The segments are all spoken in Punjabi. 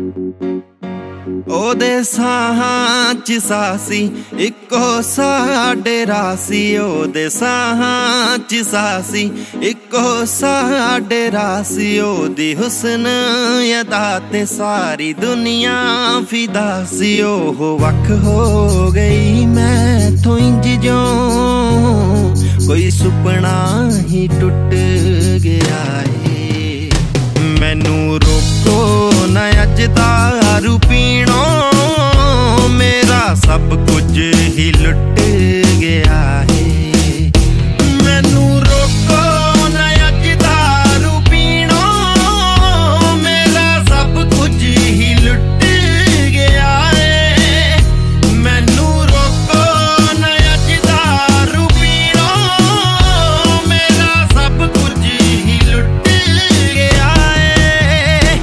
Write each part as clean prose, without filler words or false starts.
ਉਹਦੇ ਸਾਹਾਂ 'ਚ ਸਾਸੀ ਇੱਕੋ ਸਾਡੇ ਰਾਸੀ, ਉਹਦੇ ਸਾਹਾਂ 'ਚ ਸਾਸੀ ਇੱਕੋ ਸਾਡੇ ਰਾਸੀ। ਉਹਦੀ ਹੁਸਨ ਅਦਾ ਤੇ ਸਾਰੀ ਦੁਨੀਆ ਫਿਦਾ ਸੀ। ਉਹ ਵੱਖ ਹੋ ਗਈ ਮੈਥੋਂ ਇੰਜ ਜਿਉਂ ਕੋਈ ਸੁਪਨਾ ਹੀ ਟੁੱਟ ਗਿਆ ਏ। ਮੈਨੂੰ ਰੋਕੋ ਨਾ ਅੱਜ ਦਾਰੂ ਪੀਣੋਂ, ਮੇਰਾ ਸਭ ਕੁਝ ਹੀ ਲੁੱਟ ਗਿਆ ਏ। ਮੈਨੂੰ ਰੋਕੋ ਨਾ ਅੱਜ ਦਾਰੂ ਪੀਣੋਂ, ਮੇਰਾ ਸਭ ਕੁਝ ਹੀ ਲੁੱਟ ਗਿਆ ਏ। ਮੈਨੂੰ ਰੋਕੋ ਨਾ ਅੱਜ ਦਾਰੂ ਪੀਣੋਂ, ਮੇਰਾ ਸਭ ਕੁਝ ਹੀ ਲੁੱਟ ਗਿਆ ਏ।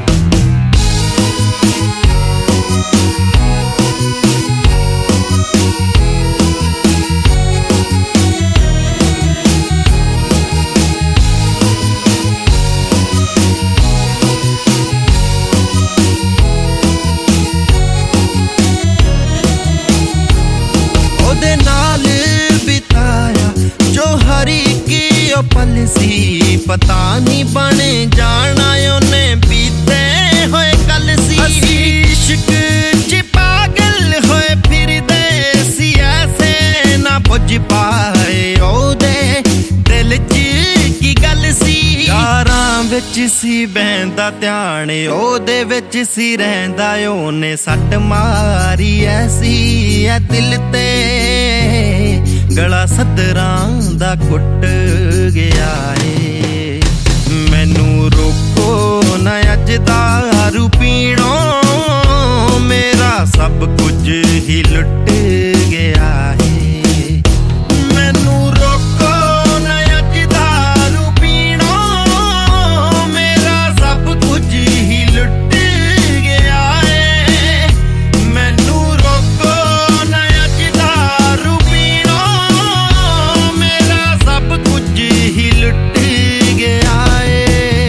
ਉਹਦੇ ਨਾਲ ਬਿਤਾਇਆ ਜੋ ਹਰ ਇੱਕ ਉਹ ਪਲ ਸੀ, ਪਤਾ ਨਹੀਂ ਬਣ ਜਾਣਾ ਉਹਨੇ ਬੀਤੇ ਹੋਏ ਕੱਲ ਸੀ। ਅਸੀਂ ਇਸ਼ਕ 'ਚ ਪਾਗਲ ਹੋਏ ਫਿਰਦੇ ਸੀ, ਐਸੇ ਨਾ ਪੁੱਜ ਪਾਏ ਉਹਦੇ ਦਿਲ 'ਚ ਕੀ ਗੱਲ ਸੀ। ਯਾਰਾਂ ਵਿੱਚ ਸੀ ਬਹਿੰਦਾ ਧਿਆਨ, ਉਹਦੇ ਵਿੱਚ ਸੀ ਰਹਿੰਦਾ। ਉਹਨੇ ਸੱਟ ਮਾਰੀ ਐਸੀ ਐ ਦਿਲ ਤੇ, ਗਲਾ ਸੱਤਰਾਂ ਦਾ ਕੁੱਟ ਗਿਆ ਏ। ਮੈਨੂੰ ਰੋਕੋ ਨਾ ਅੱਜ ਦਾਰੂ ਪੀਣੋਂ, ਮੇਰਾ ਸਭ ਕੁਝ ਹੀ ਲੁੱਟ ਗਿਆ ਏ। ਮੈਨੂੰ ਰੋਕੋ ਨਾ ਅੱਜ ਦਾਰੂ ਪੀਣੋਂ, ਮੇਰਾ ਸਭ ਕੁਝ ਹੀ ਲੁੱਟ ਗਿਆ ਏ। ਮੈਨੂੰ ਰੋਕੋ ਨਾ ਅੱਜ ਦਾਰੂ ਪੀਣੋਂ, ਮੇਰਾ ਸਭ ਕੁਝ ਹੀ ਲੁੱਟ ਗਿਆ ਏ।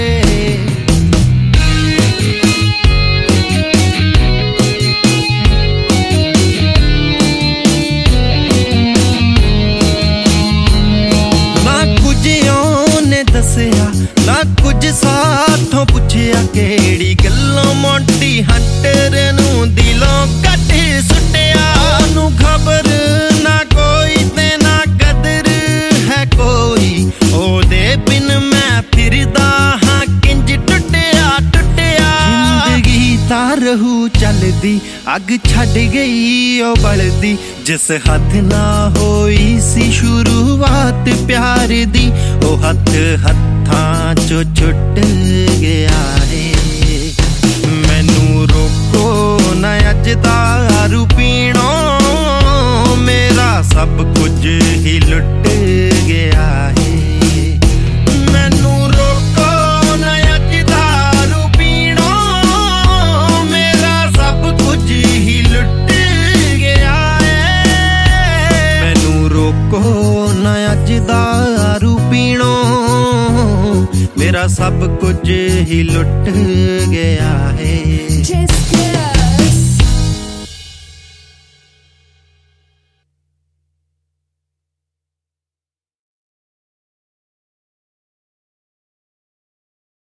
ਨਾ ਕੁਝ ਉਹਨੇ ਦੱਸਿਆ, ਨਾ ਕੁਝ ਸਾਥੋਂ ਪੁੱਛਿਆ, ਕਿਹੜੀ ਗੱਲੋਂ ਮੋਟੀ ਹੰਟਰ ਨੂੰ ਦਿਲੋਂ ਕੱਢ ਸੁੱਟਿਆ। ਉਹਨੂੰ ਖਬਰ ਨਾ ਕੋਈ ਤੇ ਨਾ ਕਦਰ ਹੈ ਕੋਈ, ਉਹਦੇ ਬਿਨ ਮੈਂ ਫਿਰਦਾ ਹਾਂ ਕਿੰਜ ਟੁੱਟਿਆ ਟੁੱਟਿਆ। ਜ਼ਿੰਦਗੀ ਤਾਂ ਰਹੂ ਚੱਲਦੀ, ਅੱਗ ਛੱਡ ਗਈ ਉਹ ਬਲਦੀ। ਜਿਸ ਹੱਥ ਨਾ ਹੋਈ ਸੀ ਸ਼ੁਰੂਆਤ ਪਿਆਰ ਦੀ, ਉਹ ਹੱਥ ਹੱਥਾਂ 'ਚੋਂ ਛੁੱਟ ਗਿਆ ਏ। ਮੈਨੂੰ ਰੋਕੋ ਨਾ ਅੱਜ ਦਾਰੂ ਪੀਣੋਂ, ਮੇਰਾ ਸਭ ਕੁਝ ਹੀ ਲੁੱਟ ਗਿਆ ਏ। ਮੈਨੂੰ ਰੋਕੋ ਨਾ ਅੱਜ ਦਾਰੂ ਪੀਣੋਂ, ਮੇਰਾ ਸਭ ਕੁਝ ਹੀ ਲੁੱਟ ਗਿਆ ਏ। ਮੈਨੂੰ ਰੋਕੋ ਨਾ ਅੱਜ ਦਾਰੂ ਪੀਣੋਂ, ਮੇਰਾ ਸਭ ਕੁਝ ਹੀ ਲੁੱਟ ਗਿਆ ਏ।